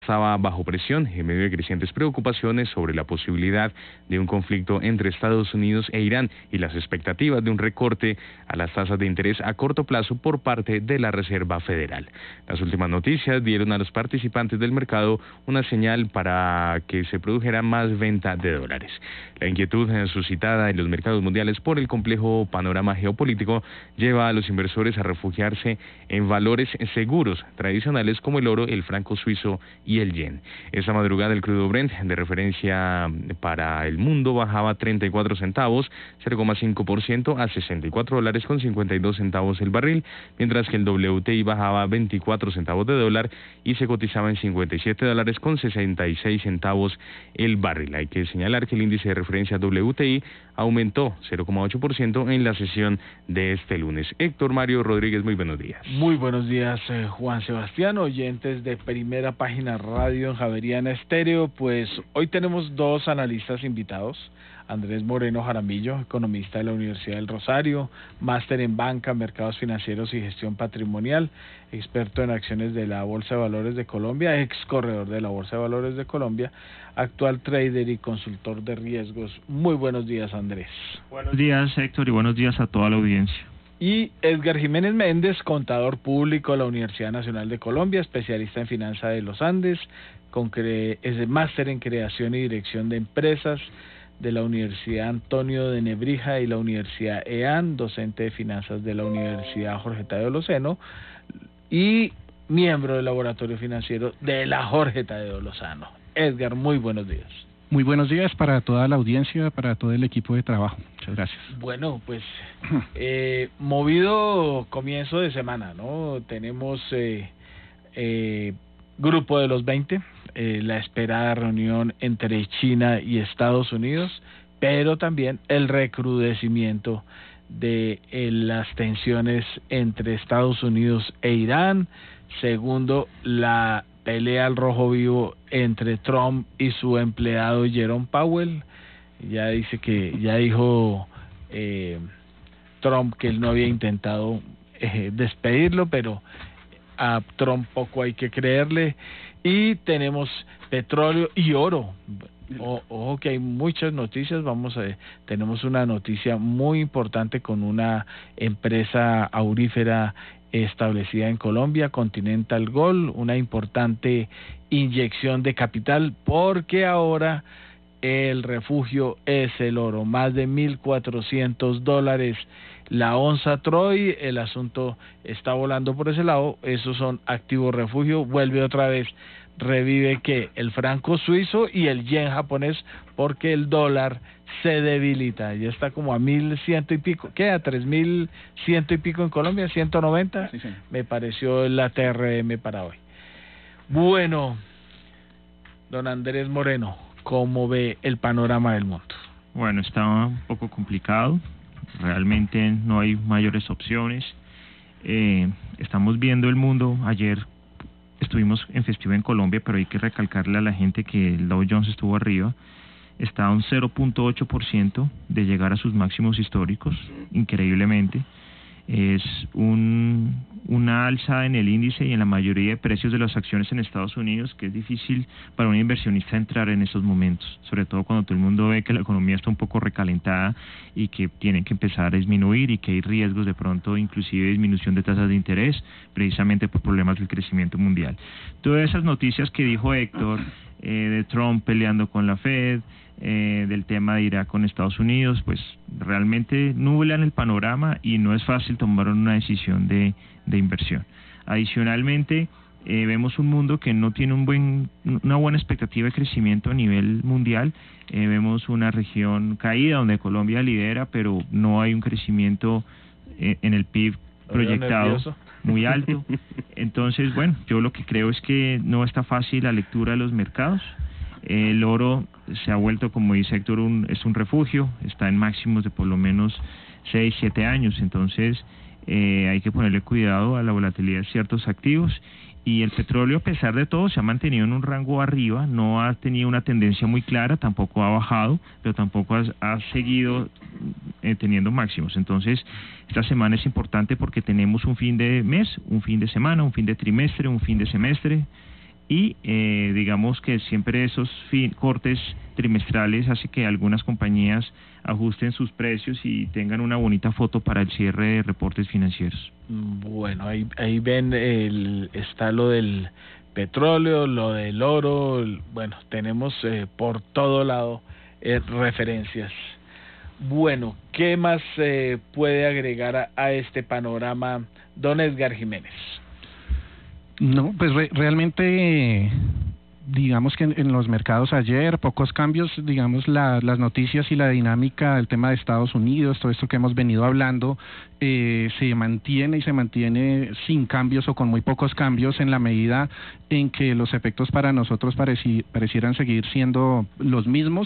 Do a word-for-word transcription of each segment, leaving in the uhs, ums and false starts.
estaba bajo presión en medio de crecientes preocupaciones sobre la posibilidad de un conflicto entre Estados Unidos e Irán y las expectativas de un recorte a las tasas de interés a corto plazo por parte de la Reserva Federal. Las últimas noticias dieron a los participantes del mercado una señal para que se produjera más venta de dólares. La inquietud suscitada en los mercados mundiales por el complejo panorama geopolítico lleva a los inversores a refugiarse en valores seguros tradicionales como el oro, el franco suizo y el yen. Esta madrugada el crudo Brent de referencia para el mundo bajaba treinta y cuatro centavos, cero coma cinco por ciento a sesenta y cuatro dólares con cincuenta y dos centavos el barril, mientras que el W T I bajaba veinticuatro centavos de dólar y se cotizaba en cincuenta y siete dólares con sesenta y seis centavos el barril. Hay que señalar que el índice de referencia W T I aumentó cero coma ocho por ciento en la sesión de este lunes. Héctor Mario Rodríguez, muy buenos días. Muy buenos días, eh, Juan Sebastián, oyentes de Primera Página Radio en Javeriana Estéreo. Pues hoy tenemos dos analistas invitados. Andrés Moreno Jaramillo, economista de la Universidad del Rosario, máster en banca, mercados financieros y gestión patrimonial, experto en acciones de la Bolsa de Valores de Colombia, ex corredor de la Bolsa de Valores de Colombia, actual trader y consultor de riesgos. Muy buenos días, Andrés. Buenos días, Héctor, y buenos días a toda la audiencia. Y Edgar Jiménez Méndez, contador público de la Universidad Nacional de Colombia, especialista en finanzas de los Andes, con cre- es máster en creación y dirección de empresas de la Universidad Antonio de Nebrija y la Universidad E A N, docente de finanzas de la Universidad Jorge Tadeo Lozano y miembro del laboratorio financiero de la Jorge Tadeo Lozano. Edgar, muy buenos días. Muy buenos días para toda la audiencia, para todo el equipo de trabajo. Muchas gracias. Bueno, pues eh, movido comienzo de semana, ¿no? Tenemos eh, eh, Grupo de los veinte, eh, la esperada reunión entre China y Estados Unidos, pero también el recrudecimiento de eh, las tensiones entre Estados Unidos e Irán. Segundo, la pelea al rojo vivo entre Trump y su empleado Jerome Powell. Ya dice que ya dijo eh, Trump que él no había intentado eh, despedirlo, pero a Trump poco hay que creerle. Y tenemos petróleo y oro. O, ojo que hay muchas noticias. Vamos a tenemos una noticia muy importante con una empresa aurífera establecida en Colombia, Continental Gold, una importante inyección de capital, porque ahora el refugio es el oro, más de mil cuatrocientos dólares la onza Troy. El asunto está volando por ese lado. Esos son activos refugio. Vuelve otra vez, revive que el franco suizo y el yen japonés, porque el dólar se debilita, ya está como a mil ciento y pico, ¿qué? A tres mil ciento y pico en Colombia, ciento noventa, sí, sí. Me pareció la T R M para hoy. Bueno, don Andrés Moreno, ¿cómo ve el panorama del mundo? Bueno, está un poco complicado, realmente no hay mayores opciones. Eh, estamos viendo el mundo. Ayer estuvimos en festivo en Colombia, pero hay que recalcarle a la gente que el Dow Jones estuvo arriba, está a un cero punto ocho por ciento de llegar a sus máximos históricos, increíblemente. Es un, una alza en el índice y en la mayoría de precios de las acciones en Estados Unidos, que es difícil para un inversionista entrar en estos momentos, sobre todo cuando todo el mundo ve que la economía está un poco recalentada y que tienen que empezar a disminuir y que hay riesgos de pronto, inclusive disminución de tasas de interés, precisamente por problemas del crecimiento mundial. Todas esas noticias que dijo Héctor, eh, de Trump peleando con la Fed, Eh, del tema de Irak con Estados Unidos, pues realmente nublan el panorama y no es fácil tomar una decisión de, de inversión. Adicionalmente, eh, vemos un mundo que no tiene un buen, una buena expectativa de crecimiento a nivel mundial. Eh, vemos una región caída donde Colombia lidera, pero no hay un crecimiento eh, en el P I B proyectado muy alto. Entonces, bueno, yo lo que creo es que no está fácil la lectura de los mercados. El oro se ha vuelto, como dice Héctor, un, es un refugio, está en máximos de por lo menos seis, siete años, entonces eh, hay que ponerle cuidado a la volatilidad de ciertos activos. Y el petróleo, a pesar de todo, se ha mantenido en un rango arriba, no ha tenido una tendencia muy clara, tampoco ha bajado, pero tampoco ha, ha seguido eh, teniendo máximos. Entonces, esta semana es importante porque tenemos un fin de mes, un fin de semana, un fin de trimestre, un fin de semestre. y eh, digamos que siempre esos fin, cortes trimestrales hace que algunas compañías ajusten sus precios y tengan una bonita foto para el cierre de reportes financieros. Bueno, ahí, ahí ven, el, está lo del petróleo, lo del oro, bueno, tenemos eh, por todo lado eh, referencias. Bueno, ¿qué más eh, puede agregar a, a este panorama don Edgar Jiménez? No, pues re realmente, digamos que en, en los mercados ayer, pocos cambios, digamos la, las noticias y la dinámica del tema de Estados Unidos, todo esto que hemos venido hablando, eh, se mantiene y se mantiene sin cambios o con muy pocos cambios en la medida en que los efectos para nosotros pareci parecieran seguir siendo los mismos.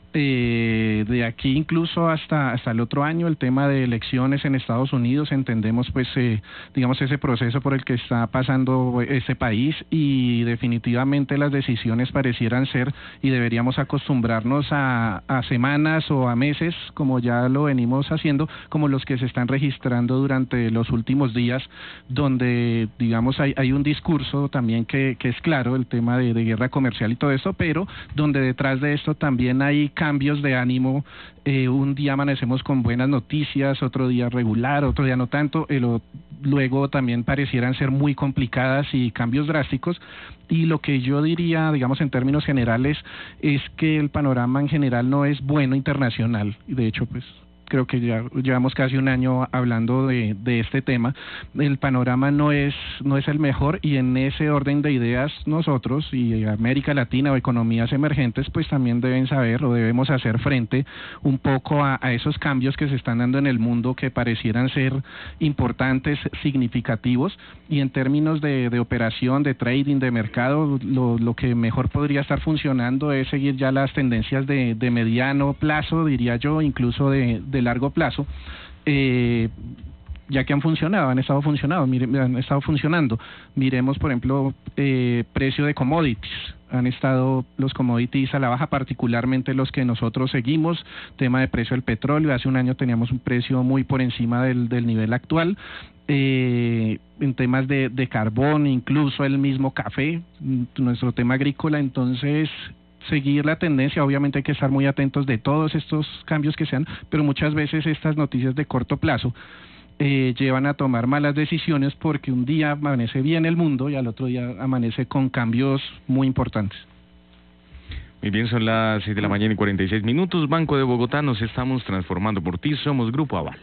Eh, de aquí incluso hasta hasta el otro año, el tema de elecciones en Estados Unidos, entendemos pues eh, digamos ese proceso por el que está pasando ese país, y definitivamente las decisiones parecieran ser, y deberíamos acostumbrarnos a, a semanas o a meses, como ya lo venimos haciendo, como los que se están registrando durante los últimos días, donde digamos hay, hay un discurso también que, que es claro, el tema de, de guerra comercial y todo esto, pero donde detrás de esto también hay cambios de ánimo. Eh, un día amanecemos con buenas noticias, otro día regular, otro día no tanto, eh, lo, luego también parecieran ser muy complicadas y cambios drásticos, y lo que yo diría, digamos en términos generales, es que el panorama en general no es bueno internacional, y de hecho pues creo que ya llevamos casi un año hablando de, de este tema. El panorama no es no es el mejor, y en ese orden de ideas nosotros y América Latina o economías emergentes pues también deben saber o debemos hacer frente un poco a, a esos cambios que se están dando en el mundo, que parecieran ser importantes, significativos, y en términos de, de operación, de trading, de mercado, lo, lo que mejor podría estar funcionando es seguir ya las tendencias de, de mediano plazo, diría yo, incluso de, de de largo plazo, eh, ya que han funcionado, han estado funcionando, mire, han estado funcionando. Miremos, por ejemplo, eh, precio de commodities. Han estado los commodities a la baja, particularmente los que nosotros seguimos. Tema de precio del petróleo, hace un año teníamos un precio muy por encima del, del nivel actual. Eh, en temas de, de carbón, incluso el mismo café, nuestro tema agrícola. Entonces, seguir la tendencia, obviamente hay que estar muy atentos de todos estos cambios que sean, pero muchas veces estas noticias de corto plazo eh, llevan a tomar malas decisiones, porque un día amanece bien el mundo y al otro día amanece con cambios muy importantes. Muy bien, son las seis de la mañana y cuarenta y seis minutos. Banco de Bogotá, nos estamos transformando por ti, somos Grupo Aval.